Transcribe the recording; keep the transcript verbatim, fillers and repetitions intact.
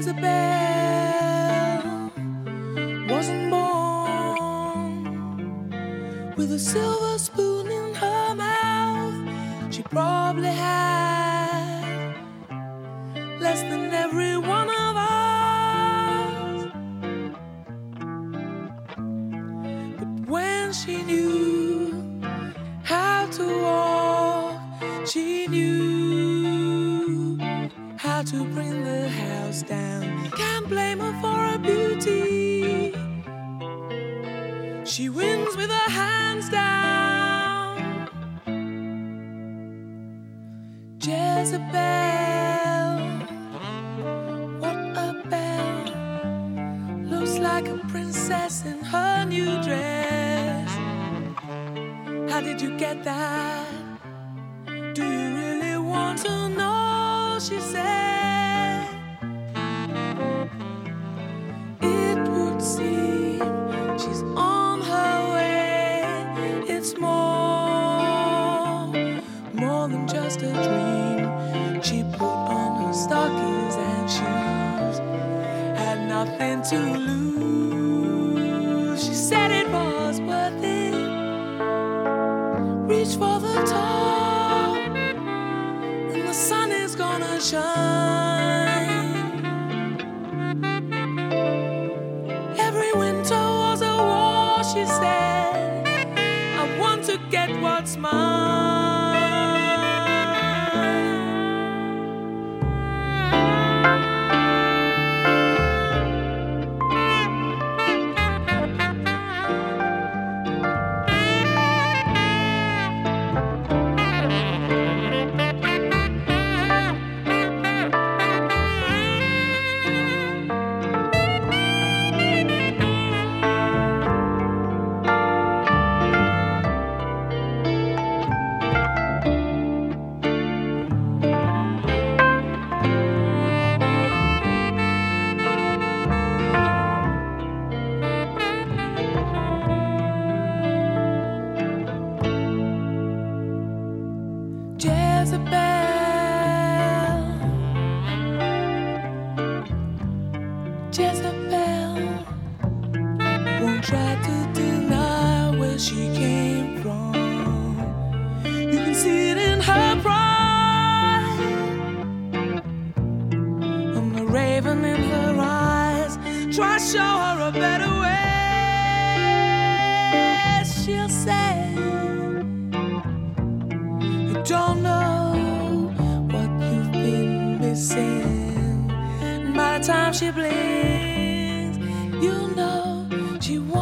Jezebel wasn't born with a silver spoon in her mouth. She probably had less than every one of us. But when she knew how to walk, she knew how to bring the house down. Can't blame her for her beauty. She wins with her hands down. Jezebel, what a belle. Looks like a princess in her new dress. How did you get that? Do you really want to know? She said, it would seem she's on her way. It's more, more than just a dream. She put on her stockings and shoes, had nothing to lose. She said it was worth it. Reach for the top, and the sun is gonna shine. Every winter was a war, she said. I want to get what's mine. Jezebel, Jezebel won't try to deny where she came from. You can see it in her pride, and the raven in her eyes. Try to show her a better way. She'll say, you don't know what you've been missing. And by the time she blinks, you know she won't.